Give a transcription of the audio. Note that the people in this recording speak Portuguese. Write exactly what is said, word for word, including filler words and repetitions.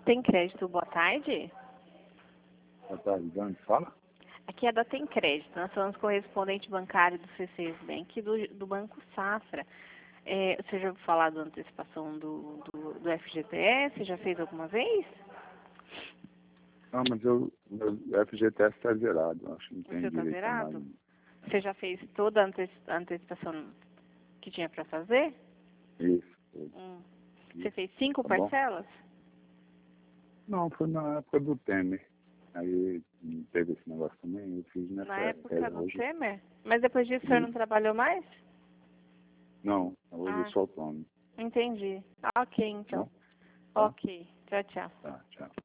Tem Crédito, boa tarde. Boa tarde, de onde fala? Aqui é da Tem Crédito. Nós somos correspondente bancário do C C Bank do, do Banco Safra. É, você já ouviu falar da antecipação do, do, do F G T S? Já fez alguma vez? Não, mas eu, meu F G T S está zerado, acho que não tem O seu está direito a zerado? mais. Você já fez toda a ante a antecipação que tinha para fazer? Isso. Hum. Você fez cinco Tá bom? parcelas? Não, foi na época do Temer. Aí não teve esse negócio também, eu fiz nessa Na época época. do Hoje, Temer? Mas depois disso o senhor não trabalhou mais? não, hoje eu Ah, sou autônomo. entendi. Ok, então. Não? Tá? Ok. Tchau, tchau. Tá, tchau.